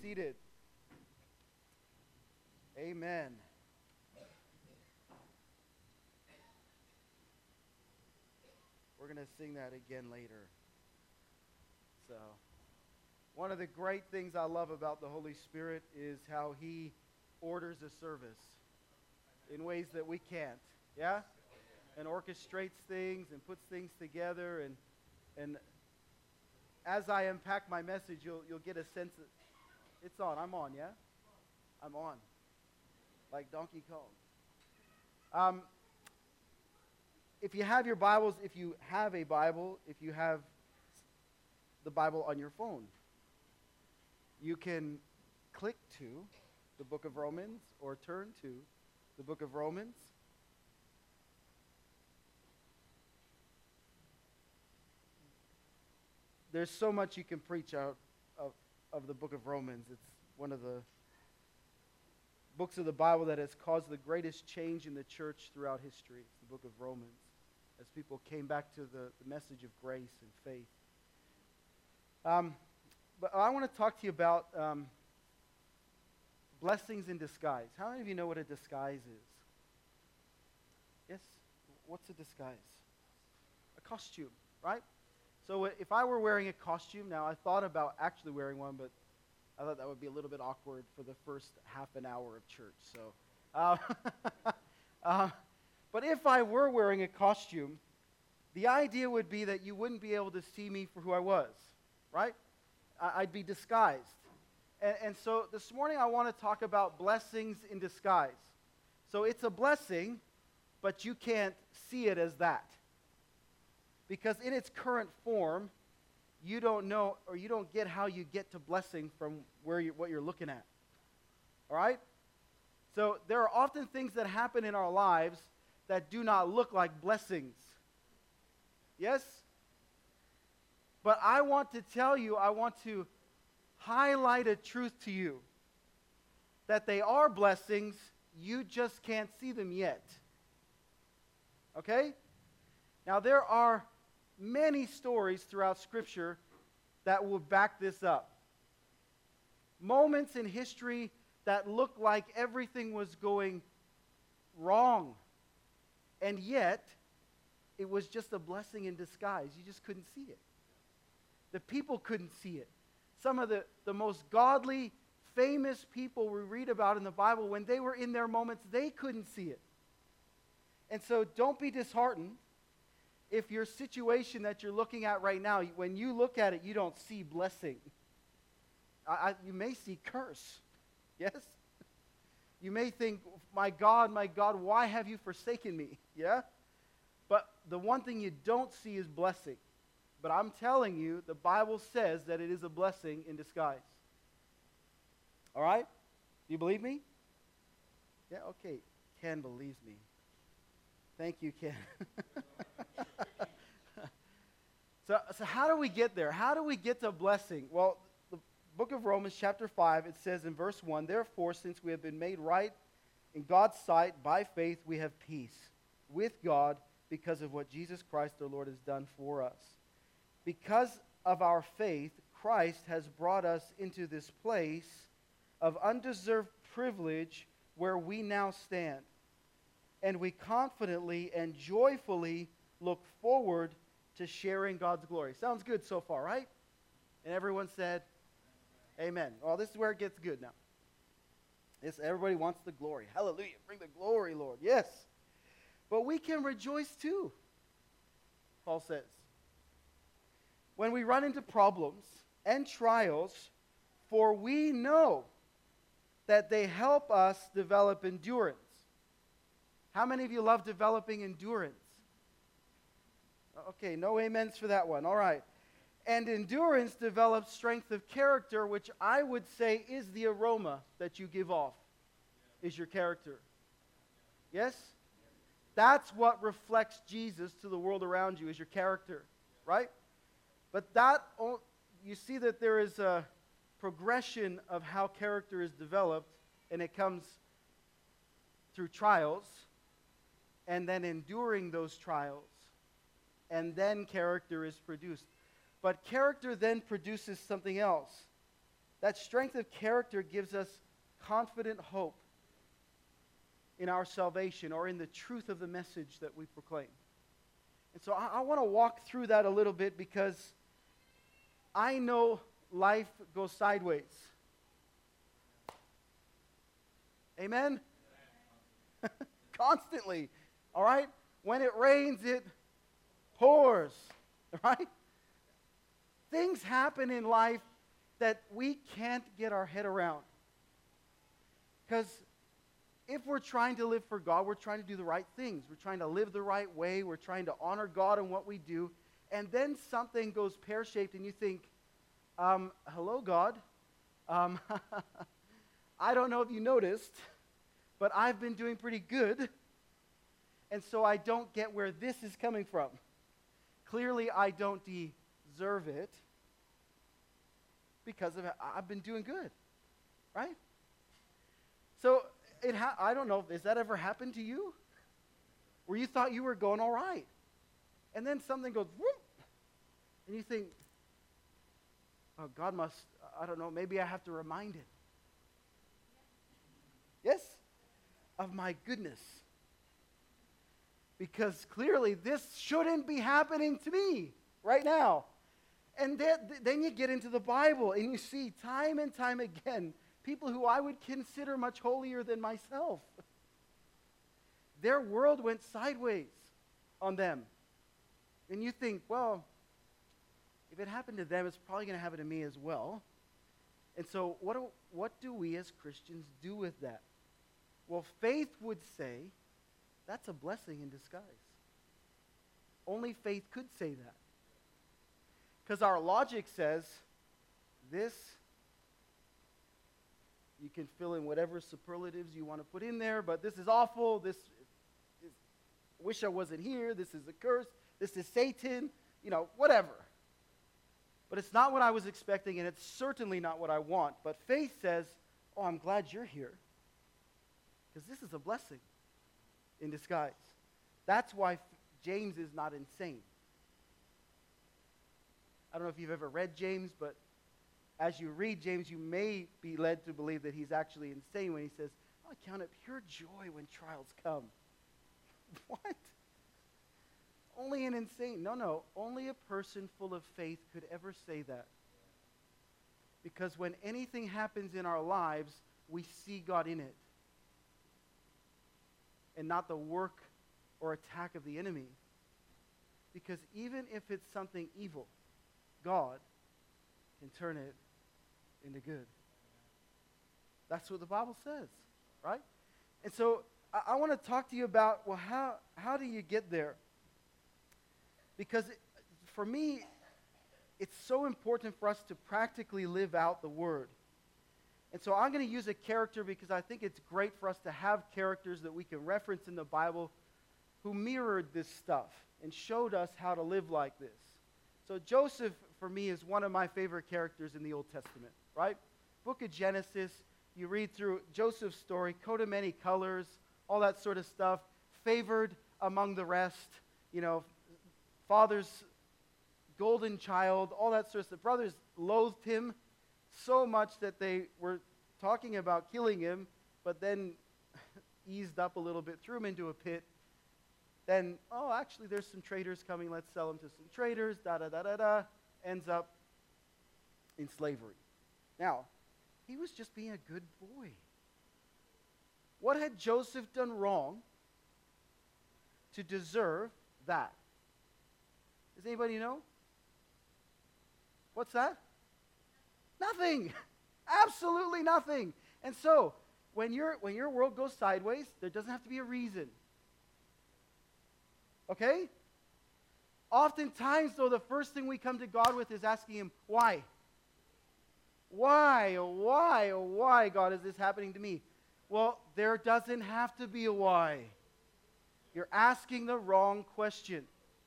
seated. Amen. We're going to sing that again later. So, one of the great things I love about the Holy Spirit is how He orders a service in ways that we can't. Yeah? And orchestrates things and puts things together. And as I unpack my message, you'll get a sense that it's on. I'm on, yeah? I'm on. Like Donkey Kong. If you have your Bibles, if you have a Bible, if you have the Bible on your phone, you can click to the book of Romans or turn to the book of Romans. There's so much you can preach out of the book of Romans. It's one of the books of the Bible that has caused the greatest change in the church throughout history. It's the book of Romans, as people came back to the message of grace and faith. But I want to talk to you about blessings in disguise. How many of you know what a disguise is? Yes? What's a disguise? A costume, right? So if I were wearing a costume, now I thought about actually wearing one, but I thought that would be a little bit awkward for the first half an hour of church. So, but if I were wearing a costume, the idea would be that you wouldn't be able to see me for who I was, right? I'd be disguised. And so this morning I want to talk about blessings in disguise. So it's a blessing, but you can't see it as that. Because in its current form, you don't know or you don't get how you get to blessing from what you're looking at. All right? So there are often things that happen in our lives that do not look like blessings. Yes? But I want to tell you, I want to highlight a truth to you. That they are blessings, you just can't see them yet. Okay? Now there are many stories throughout Scripture that will back this up. Moments in history that looked like everything was going wrong. And yet, it was just a blessing in disguise. You just couldn't see it. The people couldn't see it. Some of the most godly, famous people we read about in the Bible, when they were in their moments, they couldn't see it. And so don't be disheartened if your situation that you're looking at right now, when you look at it, you don't see blessing. You may see curse. Yes? You may think, my God, why have you forsaken me? Yeah? But the one thing you don't see is blessing. But I'm telling you, the Bible says that it is a blessing in disguise. All right? Do you believe me? Yeah, okay. Ken believes me. Thank you, Ken. So how do we get there? How do we get to blessing? Well, the book of Romans chapter 5, it says in verse 1, "Therefore, since we have been made right in God's sight by faith, we have peace with God because of what Jesus Christ our Lord has done for us. Because of our faith, Christ has brought us into this place of undeserved privilege where we now stand. And we confidently and joyfully look forward to sharing God's glory." Sounds good so far, right? And everyone said, Amen. Well, this is where it gets good now. Everybody wants the glory. Hallelujah. Bring the glory, Lord. Yes. But we can rejoice too, Paul says. When we run into problems and trials, for we know that they help us develop endurance. How many of you love developing endurance? Okay, no amens for that one. All right. And endurance develops strength of character, which I would say is the aroma that you give off, is your character. Yes? That's what reflects Jesus to the world around you, is your character, right? But you see that there is a progression of how character is developed, and it comes through trials, and then enduring those trials, and then character is produced. But character then produces something else. That strength of character gives us confident hope in our salvation or in the truth of the message that we proclaim. And so I want to walk through that a little bit because I know life goes sideways. Amen? Constantly. All right? When it rains, it pours. Right? Things happen in life that we can't get our head around. Because if we're trying to live for God, we're trying to do the right things. We're trying to live the right way. We're trying to honor God in what we do. And then something goes pear-shaped and you think, hello, God. I don't know if you noticed, but I've been doing pretty good. And so I don't get where this is coming from. Clearly, I don't deserve it because I've been doing good, right? So I don't know, has that ever happened to you? Where you thought you were going all right, and then something goes whoop, and you think, oh, God must, I don't know, maybe I have to remind it. Yes? Of my goodness. Because clearly this shouldn't be happening to me right now. And then you get into the Bible and you see time and time again people who I would consider much holier than myself. Their world went sideways on them. And you think, well, if it happened to them, it's probably going to happen to me as well. And so what do we as Christians do with that? Well, faith would say that's a blessing in disguise. Only faith could say that. Because our logic says this, you can fill in whatever superlatives you want to put in there, but this is awful, this is, wish I wasn't here, this is a curse, this is Satan, whatever. But it's not what I was expecting, and it's certainly not what I want. But faith says, oh, I'm glad you're here. Because this is a blessing in disguise. That's why James is not insane. I don't know if you've ever read James, but as you read James, you may be led to believe that he's actually insane when he says, I count it pure joy when trials come. What? Only an insane. No. Only a person full of faith could ever say that. Because when anything happens in our lives, we see God in it. And not the work or attack of the enemy. Because even if it's something evil, God can turn it into good. That's what the Bible says, right? And so I want to talk to you about, well, how do you get there? Because for me, it's so important for us to practically live out the Word. And so I'm going to use a character because I think it's great for us to have characters that we can reference in the Bible who mirrored this stuff and showed us how to live like this. So Joseph, for me, is one of my favorite characters in the Old Testament, right? Book of Genesis, you read through Joseph's story, coat of many colors, all that sort of stuff, favored among the rest, father's golden child, all that sort of stuff. Brothers loathed him so much that they were talking about killing him, but then eased up a little bit, threw him into a pit. Then, actually, there's some traders coming. Let's sell him to some traders. Ends up in slavery. Now, he was just being a good boy. What had Joseph done wrong to deserve that? Does anybody know? What's that? Nothing. Absolutely nothing. And so, when your world goes sideways, there doesn't have to be a reason. Okay? Oftentimes, though, the first thing we come to God with is asking Him, why? Why, God, is this happening to me? Well, there doesn't have to be a why. You're asking the wrong question.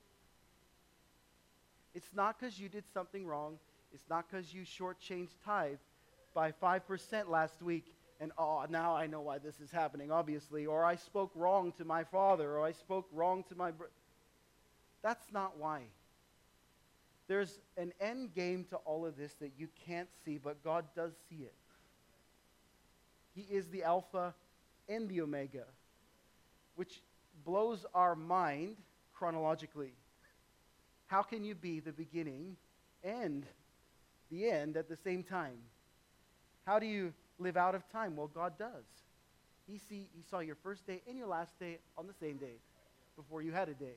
It's not because you did something wrong. It's not because you shortchanged tithe by 5% last week, and now I know why this is happening, obviously. Or I spoke wrong to my father, or I spoke wrong to my brother. That's not why. There's an end game to all of this that you can't see, but God does see it. He is the Alpha and the Omega, which blows our mind chronologically. How can you be the beginning and the end at the same time? How do you live out of time? Well, God does. He saw your first day and your last day on the same day before you had a day.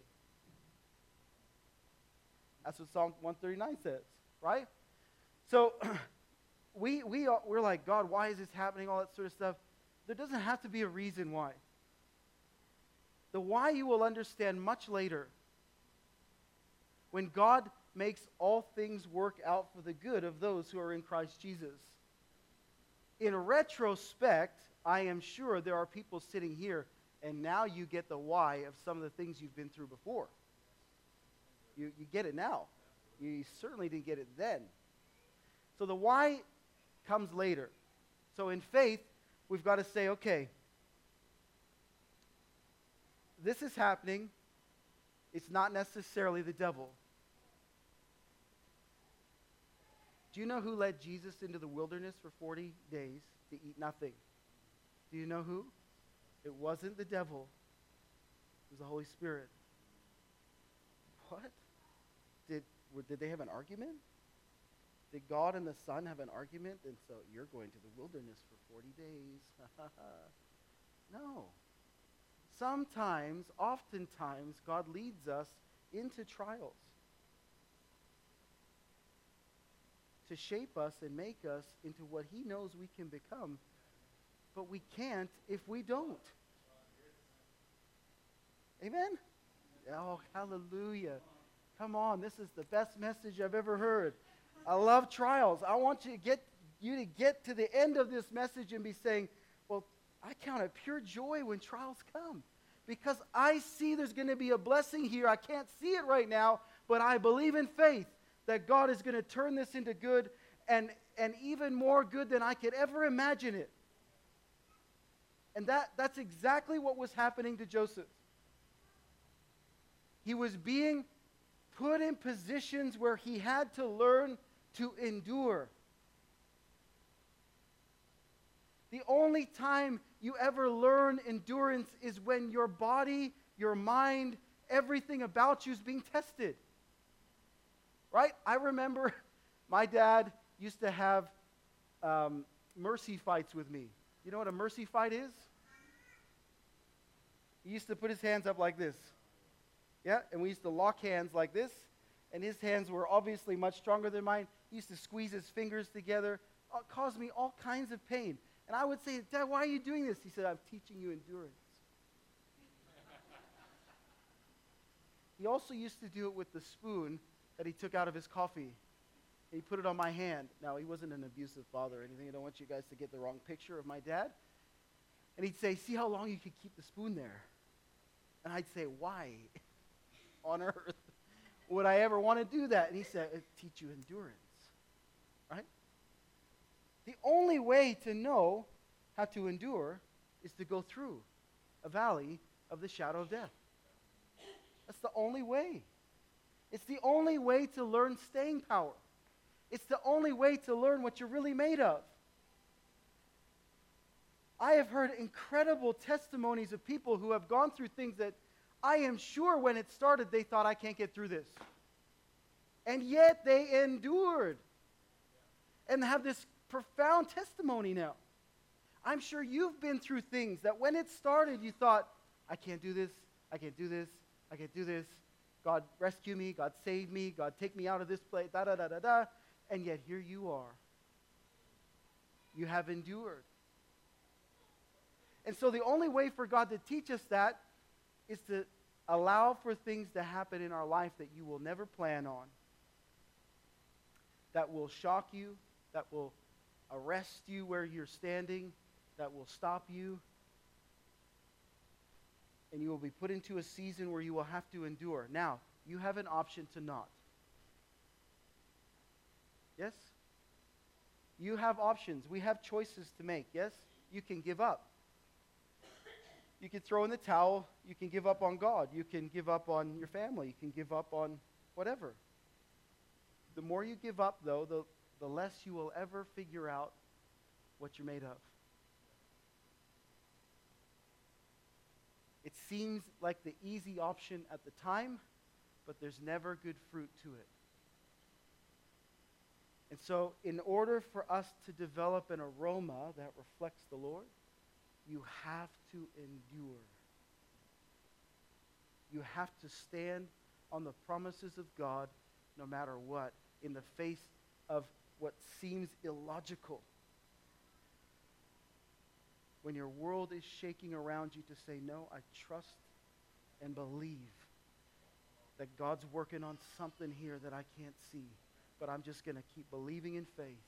That's what Psalm 139 says, right? So we're like, God, why is this happening? All that sort of stuff. There doesn't have to be a reason why. The why you will understand much later. When God makes all things work out for the good of those who are in Christ Jesus. In retrospect, I am sure there are people sitting here, and now you get the why of some of the things you've been through before. You get it now. You certainly didn't get it then. So the why comes later. So in faith, we've got to say, okay, this is happening. It's not necessarily the devil. Do you know who led Jesus into the wilderness for 40 days to eat nothing? Do you know who? It wasn't the devil. It was the Holy Spirit. What? Did they have an argument? Did God and the Son have an argument? And so you're going to the wilderness for 40 days. No. Sometimes, oftentimes, God leads us into trials to shape us and make us into what he knows we can become, but we can't if we don't. Amen? Oh, hallelujah. Come on, this is the best message I've ever heard. I love trials. I want you to get to the end of this message and be saying, well, I count it pure joy when trials come, because I see there's going to be a blessing here. I can't see it right now, but I believe in faith that God is going to turn this into good, and even more good than I could ever imagine it. And that's exactly what was happening to Joseph. He was being put in positions where he had to learn to endure. The only time you ever learn endurance is when your body, your mind, everything about you is being tested. Right? I remember my dad used to have mercy fights with me. You know what a mercy fight is? He used to put his hands up like this. Yeah, and we used to lock hands like this, and his hands were obviously much stronger than mine. He used to squeeze his fingers together. It caused me all kinds of pain. And I would say, Dad, why are you doing this? He said, I'm teaching you endurance. He also used to do it with the spoon that he took out of his coffee. He put it on my hand. Now, he wasn't an abusive father or anything. I don't want you guys to get the wrong picture of my dad. And he'd say, see how long you could keep the spoon there? And I'd say, why on earth would I ever want to do that? And he said, it'd teach you endurance, right? The only way to know how to endure is to go through a valley of the shadow of death. That's the only way. It's the only way to learn staying power. It's the only way to learn what you're really made of. I have heard incredible testimonies of people who have gone through things that I am sure when it started they thought, I can't get through this. And yet they endured and have this profound testimony now. I'm sure you've been through things that when it started you thought, I can't do this, I can't do this, I can't do this. God rescue me, God save me, God take me out of this place, da-da-da-da-da. And yet here you are. You have endured. And so the only way for God to teach us that is to allow for things to happen in our life that you will never plan on, that will shock you, that will arrest you where you're standing, that will stop you. And you will be put into a season where you will have to endure. Now, you have an option to not. Yes? You have options. We have choices to make. Yes? You can give up. You can throw in the towel. You can give up on God. You can give up on your family. You can give up on whatever. The more you give up, though, the less you will ever figure out what you're made of. It seems like the easy option at the time, but there's never good fruit to it. And so, in order for us to develop an aroma that reflects the Lord, you have to endure. You have to stand on the promises of God no matter what, in the face of what seems illogical. When your world is shaking around you, to say, no, I trust and believe that God's working on something here that I can't see, but I'm just going to keep believing in faith.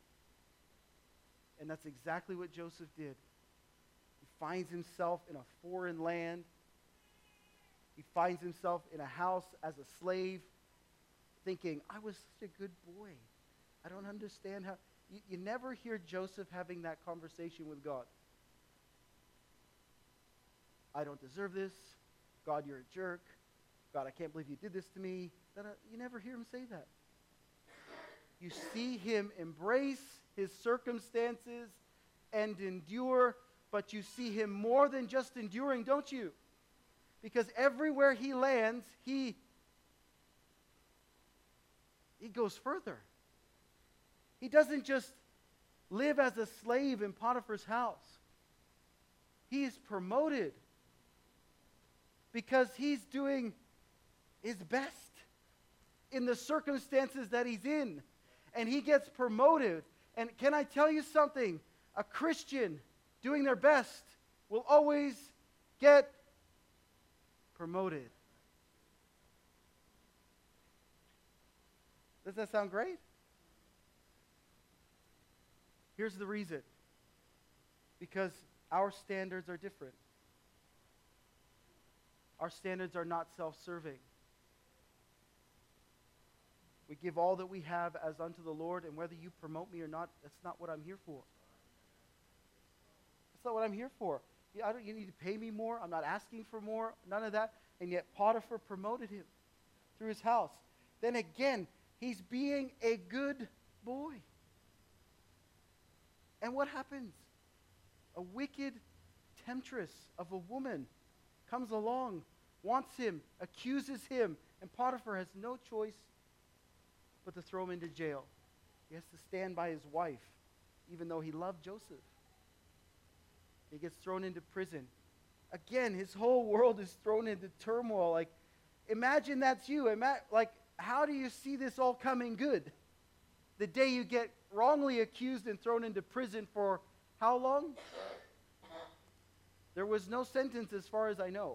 And that's exactly what Joseph did. He finds himself in a foreign land. He finds himself in a house as a slave, thinking, I was such a good boy. I don't understand how. You never hear Joseph having that conversation with God. I don't deserve this. God, you're a jerk. God, I can't believe you did this to me. You never hear him say that. You see him embrace his circumstances and endure, but you see him more than just enduring, don't you? Because everywhere he lands, he goes further. He doesn't just live as a slave in Potiphar's house. He is promoted because he's doing his best in the circumstances that he's in. And he gets promoted. And can I tell you something? A Christian doing their best will always get promoted. Does that sound great? Here's the reason. Because our standards are different. Our standards are not self-serving. We give all that we have as unto the Lord, and whether you promote me or not, that's not what I'm here for. That's not what I'm here for. You need to pay me more. I'm not asking for more. None of that. And yet Potiphar promoted him through his house. Then again, he's being a good boy. And what happens? A wicked temptress of a woman comes along, wants him, accuses him, and Potiphar has no choice but to throw him into jail. He has to stand by his wife, even though he loved Joseph. He gets thrown into prison. Again, his whole world is thrown into turmoil. Like, imagine that's you. How do you see this all coming good? The day you get wrongly accused and thrown into prison for how long? There was no sentence as far as I know.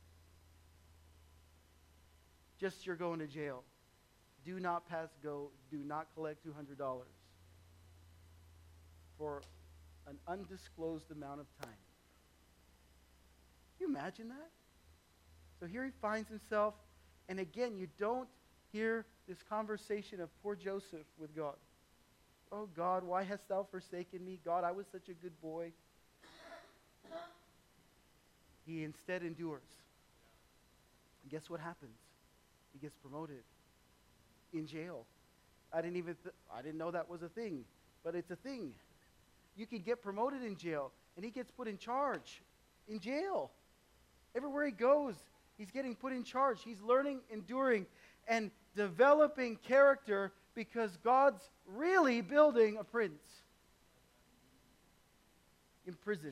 Just you're going to jail. Do not pass go. Do not collect $200 for an undisclosed amount of time. Can you imagine that? So here he finds himself, and again, you don't hear this conversation of poor Joseph with God. Oh God, why hast thou forsaken me? God, I was such a good boy. He instead endures. And guess what happens? He gets promoted in jail. I didn't know that was a thing, but it's a thing. You can get promoted in jail, and he gets put in charge in jail. Everywhere he goes, he's getting put in charge. He's learning, enduring, and developing character because God's really building a prince in prison.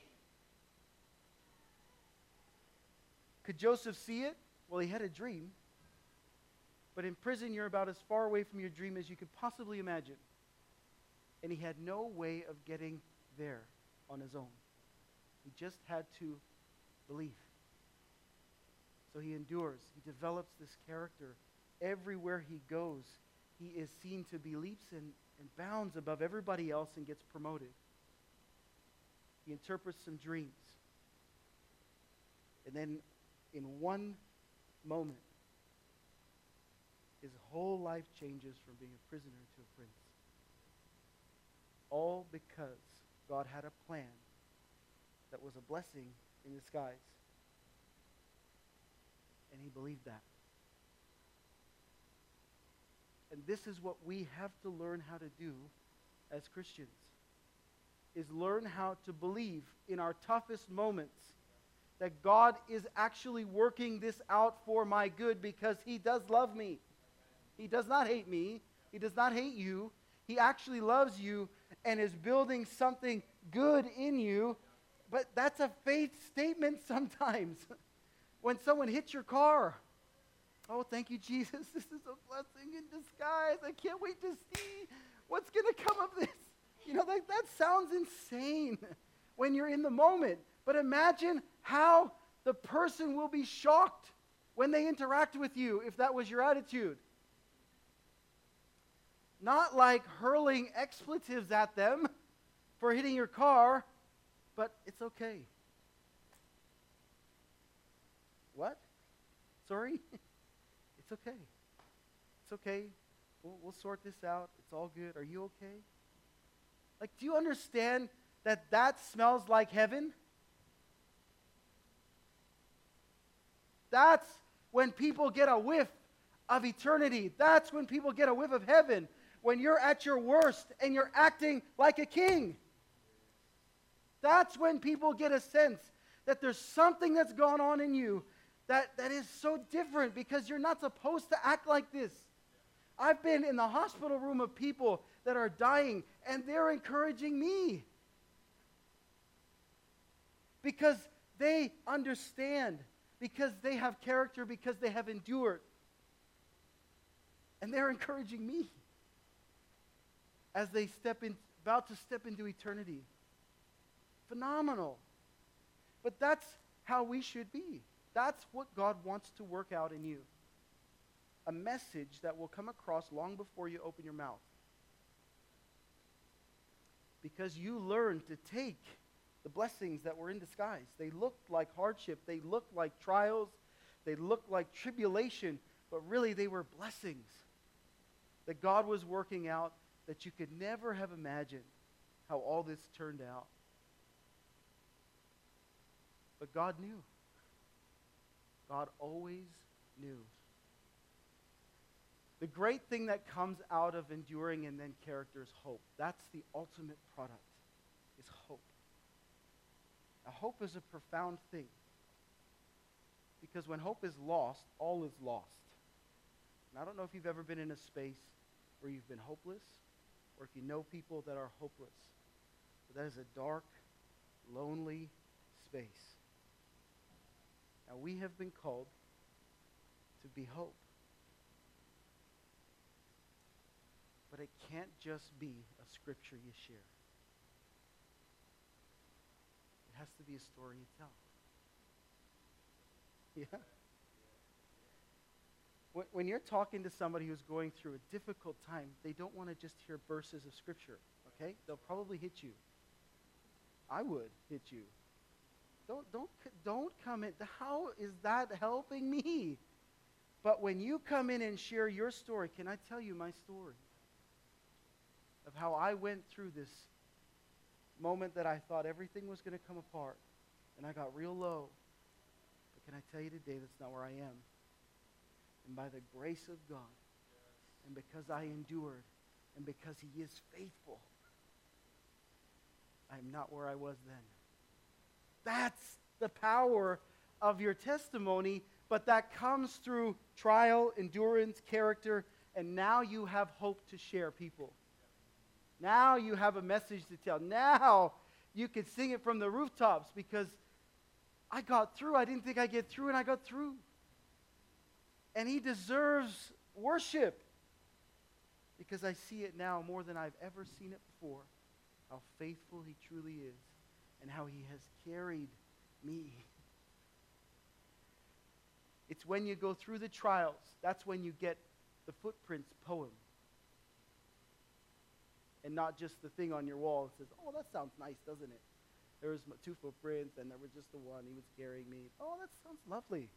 Could Joseph see it? Well, he had a dream. But in prison, you're about as far away from your dream as you could possibly imagine. And he had no way of getting there on his own. He just had to believe. So he endures. He develops this character. Everywhere he goes, he is seen to be leaps and bounds above everybody else and gets promoted. He interprets some dreams. And then in one moment, his whole life changes from being a prisoner to a prince. All because God had a plan that was a blessing in disguise. And he believed that. And this is what we have to learn how to do as Christians, is learn how to believe in our toughest moments that God is actually working this out for my good because he does love me. He does not hate me. He does not hate you. He actually loves you and is building something good in you. But that's a faith statement sometimes. When someone hits your car, oh, thank you, Jesus. This is a blessing in disguise. I can't wait to see what's going to come of this. That sounds insane when you're in the moment. But imagine how the person will be shocked when they interact with you if that was your attitude. Not like hurling expletives at them for hitting your car, but it's okay. What? Sorry? It's okay. It's okay. We'll sort this out. It's all good. Are you okay? Like, do you understand that smells like heaven? That's when people get a whiff of eternity. That's when people get a whiff of heaven. When you're at your worst and you're acting like a king. That's when people get a sense that there's something that's gone on in you that is so different because you're not supposed to act like this. I've been in the hospital room of people that are dying, and they're encouraging me because they understand, because they have character, because they have endured. And they're encouraging me as they about to step into eternity. Phenomenal. But that's how we should be. That's what God wants to work out in you. A message that will come across long before you open your mouth. Because you learned to take the blessings that were in disguise. They looked like hardship. They looked like trials. They looked like tribulation. But really they were blessings that God was working out that you could never have imagined how all this turned out. But God knew. God always knew. The great thing that comes out of enduring and then character is hope. That's the ultimate product, is hope. Now, hope is a profound thing. Because when hope is lost, all is lost. And I don't know if you've ever been in a space where you've been hopeless, or if you know people that are hopeless. But that is a dark, lonely space. Now, we have been called to be hope. But it can't just be a scripture you share. It has to be a story you tell. Yeah? When you're talking to somebody who's going through a difficult time, they don't want to just hear verses of scripture, okay? They'll probably hit you. I would hit you. Don't come in. How is that helping me? But when you come in and share your story, can I tell you my story? Of how I went through this moment that I thought everything was going to come apart. And I got real low. But can I tell you today that's not where I am? And by the grace of God, and because I endured, and because he is faithful, I'm not where I was then. That's the power of your testimony, but that comes through trial, endurance, character, and now you have hope to share, people. Now you have a message to tell. Now you can sing it from the rooftops because I got through. I didn't think I'd get through, and I got through. And he deserves worship because I see it now more than I've ever seen it before, how faithful he truly is and how he has carried me. It's when you go through the trials, that's when you get the footprints poem. And not just the thing on your wall that says, oh, that sounds nice, doesn't it? There was 2 footprints, and there was just the one. He was carrying me. Oh, that sounds lovely.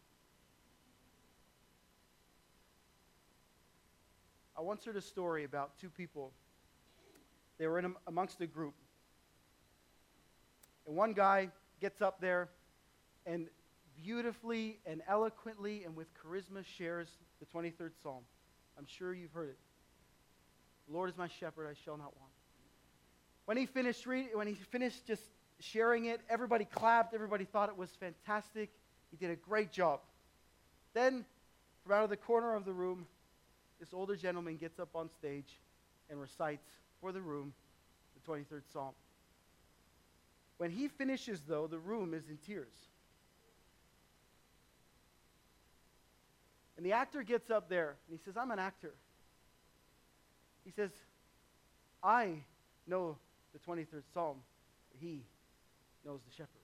I once heard a story about 2 people. They were amongst a group. And one guy gets up there and beautifully and eloquently and with charisma shares the 23rd Psalm. I'm sure you've heard it. The Lord is my shepherd, I shall not want. When he finished just sharing it, everybody clapped, everybody thought it was fantastic. He did a great job. Then, from out of the corner of the room, this older gentleman gets up on stage and recites for the room the 23rd Psalm. When he finishes, though, the room is in tears. And the actor gets up there, and he says, I'm an actor. He says, I know the 23rd Psalm. He knows the shepherd.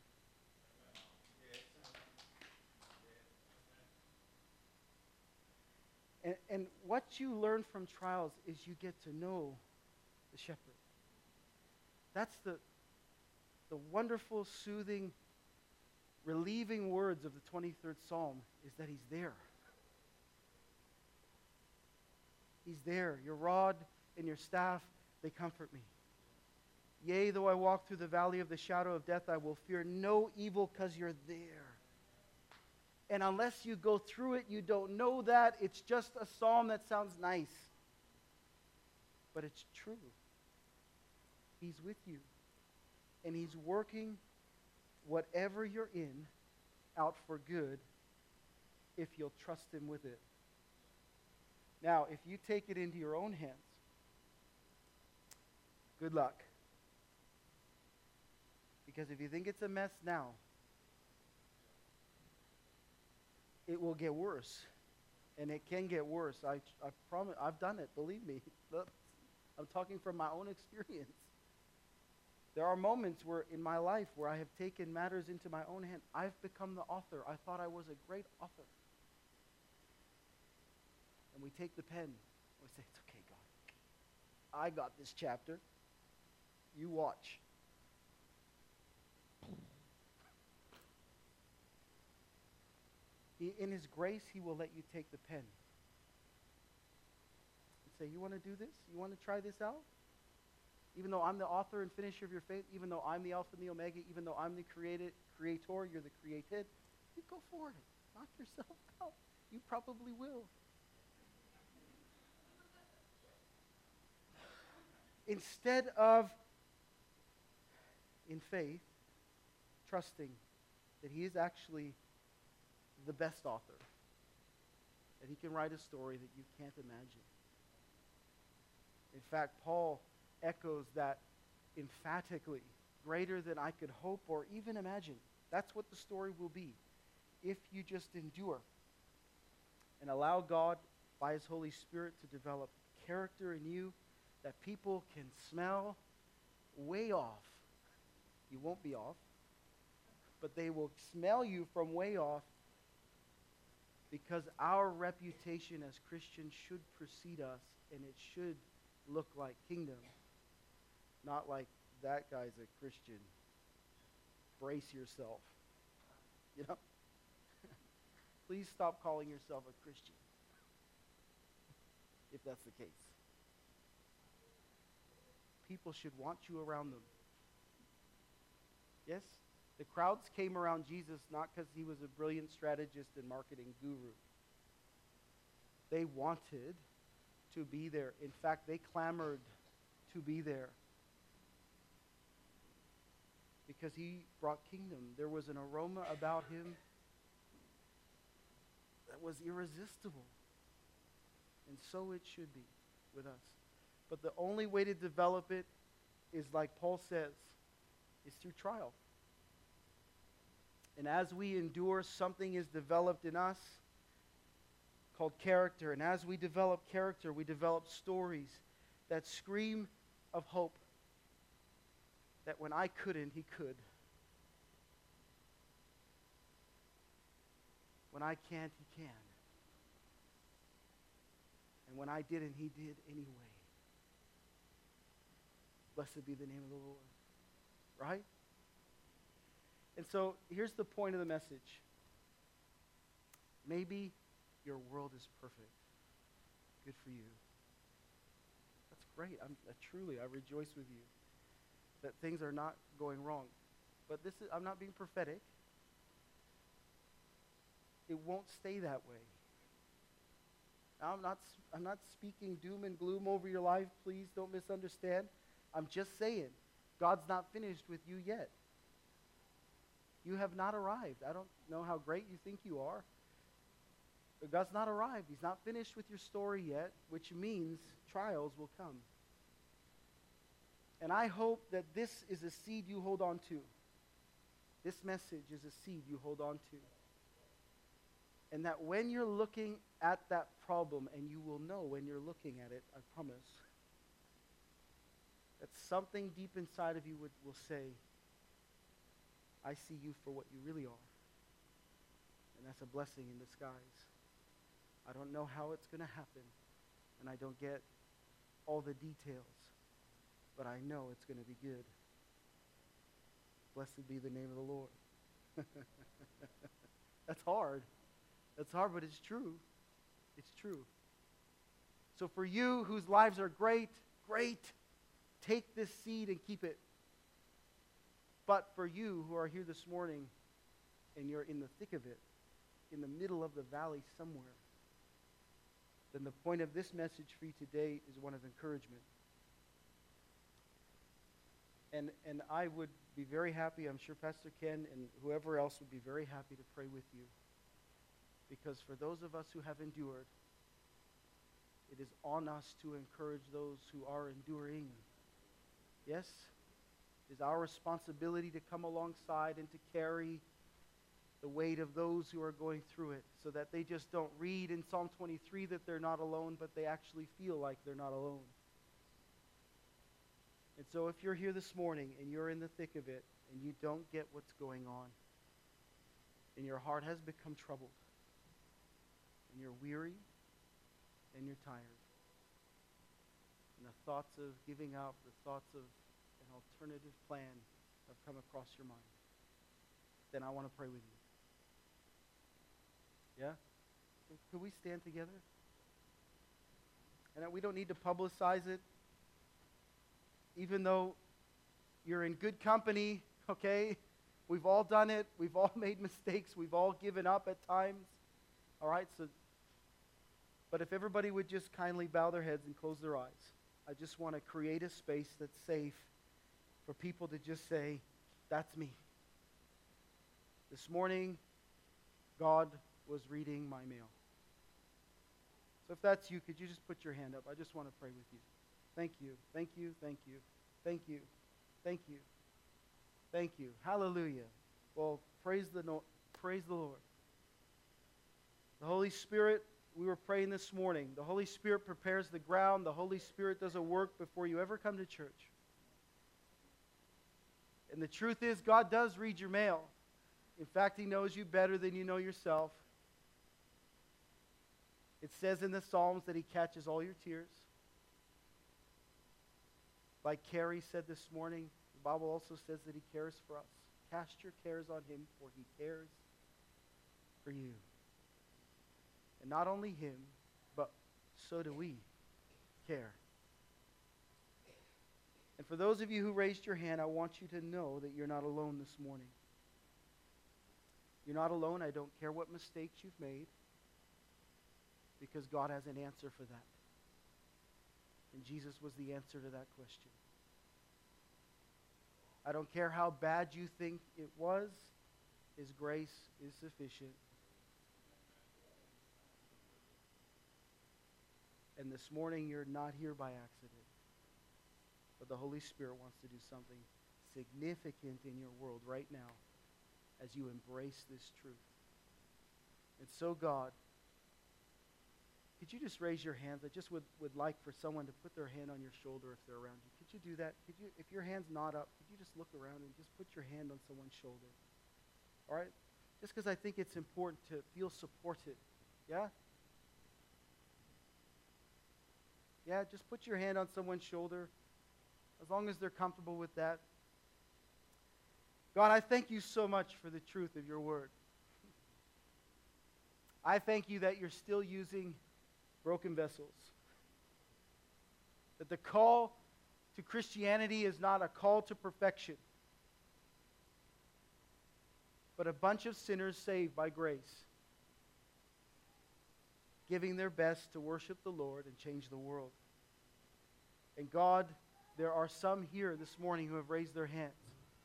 And what you learn from trials is you get to know the shepherd. That's the wonderful, soothing, relieving words of the 23rd Psalm is that he's there. He's there. Your rod and your staff, they comfort me. Yea, though I walk through the valley of the shadow of death, I will fear no evil because you're there. And unless you go through it, you don't know that. It's just a psalm that sounds nice. But it's true. He's with you. And he's working whatever you're in out for good if you'll trust him with it. Now, if you take it into your own hands, good luck. Because if you think it's a mess now, it will get worse. And it can get worse. I promise. I've done it. Believe me. I'm talking from my own experience. There are moments where in my life where I have taken matters into my own hand. I've become the author. I thought I was a great author. And we take the pen. We say, it's okay, God. I got this chapter. You watch. In his grace, he will let you take the pen. And say, you want to do this? You want to try this out? Even though I'm the author and finisher of your faith, even though I'm the Alpha and the Omega, even though I'm the creator, you're the created, you go for it. Knock yourself out. You probably will. Instead of, in faith, trusting that he is actually the best author, that he can write a story that you can't imagine. In fact, Paul echoes that emphatically, greater than I could hope or even imagine. That's what the story will be if you just endure and allow God by his Holy Spirit to develop character in you that people can smell way off. You won't be off, but they will smell you from way off because our reputation as Christians should precede us, and it should look like kingdom, not like that guy's a Christian. Brace yourself. You know? Please stop calling yourself a Christian if that's the case. People should want you around them. Yes? The crowds came around Jesus not because he was a brilliant strategist and marketing guru. They wanted to be there. In fact, they clamored to be there because he brought kingdom. There was an aroma about him that was irresistible. And so it should be with us. But the only way to develop it is, like Paul says, is through trial. And as we endure, something is developed in us called character. And as we develop character, we develop stories that scream of hope. That when I couldn't, he could. When I can't, he can. And when I didn't, he did anyway. Blessed be the name of the Lord. Right? And so here's the point of the message. Maybe your world is perfect. Good for you. That's great. I rejoice with you that things are not going wrong. But I'm not being prophetic. It won't stay that way. Now, I'm not speaking doom and gloom over your life. Please don't misunderstand. I'm just saying, God's not finished with you yet. You have not arrived. I don't know how great you think you are, but God's not arrived. He's not finished with your story yet, which means trials will come. And I hope that this is a seed you hold on to. This message is a seed you hold on to. And that when you're looking at that problem, and you will know when you're looking at it, I promise, that something deep inside of you will say, I see you for what you really are. And that's a blessing in disguise. I don't know how it's going to happen, and I don't get all the details, but I know it's going to be good. Blessed be the name of the Lord. That's hard. That's hard, but it's true. It's true. So for you whose lives are great, take this seed and keep it. But for you who are here this morning and you're in the thick of it, in the middle of the valley somewhere, then the point of this message for you today is one of encouragement. And I would be very happy, I'm sure Pastor Ken and whoever else would be very happy to pray with you. Because for those of us who have endured, it is on us to encourage those who are enduring. Yes? It is our responsibility to come alongside and to carry the weight of those who are going through it, so that they just don't read in Psalm 23 that they're not alone, but they actually feel like they're not alone. And so if you're here this morning and you're in the thick of it and you don't get what's going on, and your heart has become troubled, and you're weary, and you're tired, and the thoughts of giving up, the thoughts of an alternative plan have come across your mind, then I want to pray with you. Yeah? Could we stand together? And we don't need to publicize it, even though you're in good company, okay? We've all done it. We've all made mistakes. We've all given up at times. All right? But if everybody would just kindly bow their heads and close their eyes. I just want to create a space that's safe for people to just say, that's me. This morning, God was reading my mail. So if that's you, could you just put your hand up? I just want to pray with you. Thank you, thank you, thank you, thank you, thank you, thank you. Hallelujah. Well, praise the Lord. The Holy Spirit, we were praying this morning. The Holy Spirit prepares the ground. The Holy Spirit does a work before you ever come to church. And the truth is, God does read your mail. In fact, He knows you better than you know yourself. It says in the Psalms that He catches all your tears. Like Carrie said this morning, the Bible also says that He cares for us. Cast your cares on Him, for He cares for you. And not only Him, but so do we care. And for those of you who raised your hand, I want you to know that you're not alone this morning. You're not alone. I don't care what mistakes you've made, because God has an answer for that. And Jesus was the answer to that question. I don't care how bad you think it was, His grace is sufficient. And this morning, you're not here by accident. But the Holy Spirit wants to do something significant in your world right now as you embrace this truth. And so, God, could you just raise your hands? I just would like for someone to put their hand on your shoulder if they're around you. Could you do that? Could you, if your hand's not up, could you just look around and just put your hand on someone's shoulder? All right? Just because I think it's important to feel supported. Yeah? Yeah, just put your hand on someone's shoulder, as long as they're comfortable with that. God, I thank you so much for the truth of your word. I thank you that you're still using broken vessels. That the call to Christianity is not a call to perfection, but a bunch of sinners saved by grace. giving their best to worship the Lord and change the world. And God, there are some here this morning who have raised their hands,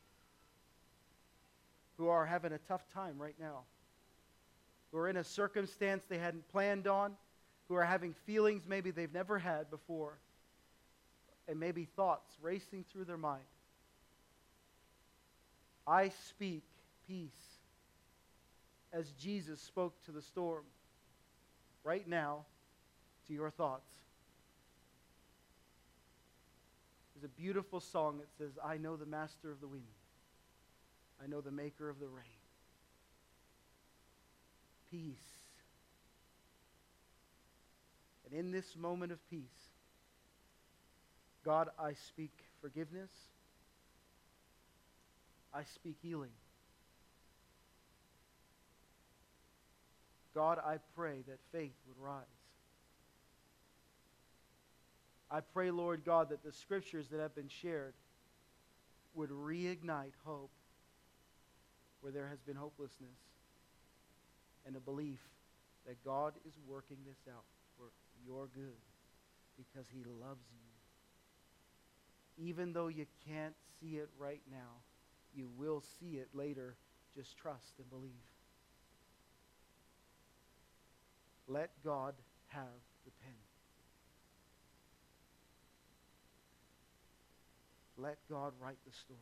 who are having a tough time right now, who are in a circumstance they hadn't planned on, who are having feelings maybe they've never had before, and maybe thoughts racing through their mind. I speak peace as Jesus spoke to the storm right now to your thoughts. There's a beautiful song that says, I know the master of the wind. I know the maker of the rain. Peace. And in this moment of peace, God, I speak forgiveness. I speak healing. God, I pray that faith would rise. I pray, Lord God, that the scriptures that have been shared would reignite hope where there has been hopelessness, and a belief that God is working this out for your good because He loves you. Even though you can't see it right now, you will see it later. Just trust and believe. Let God have the pen. Let God write the story.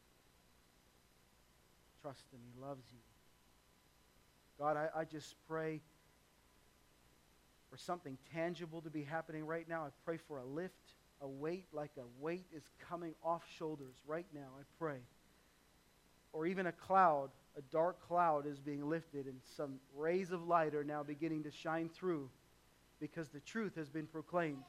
Trust Him. He loves you. God, I just pray for something tangible to be happening right now. I pray for a lift, a weight, like a weight is coming off shoulders right now. I pray. Or even a cloud, a dark cloud is being lifted and some rays of light are now beginning to shine through because the truth has been proclaimed.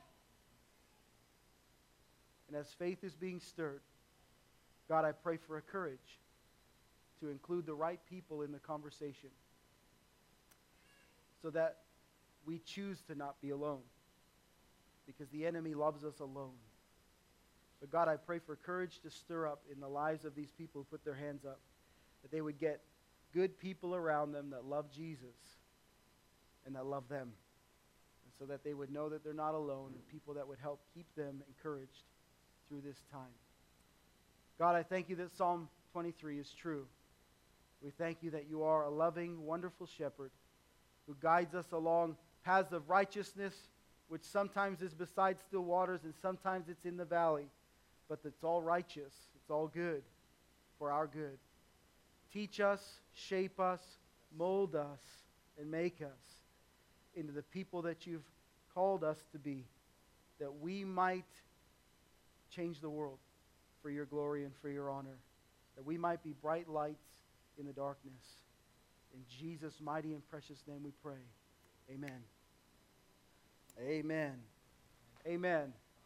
And as faith is being stirred, God, I pray for a courage to include the right people in the conversation so that we choose to not be alone because the enemy loves us alone. But God, I pray for courage to stir up in the lives of these people who put their hands up, that they would get good people around them that love Jesus and that love them, and so that they would know that they're not alone, and people that would help keep them encouraged through this time. God, I thank you that Psalm 23 is true. We thank you that you are a loving, wonderful shepherd who guides us along paths of righteousness, which sometimes is beside still waters and sometimes it's in the valley. But it's all righteous. It's all good for our good. Teach us, shape us, mold us, and make us into the people that you've called us to be, that we might change the world for your glory and for your honor, that we might be bright lights in the darkness. In Jesus' mighty and precious name we pray. Amen. Amen. Amen.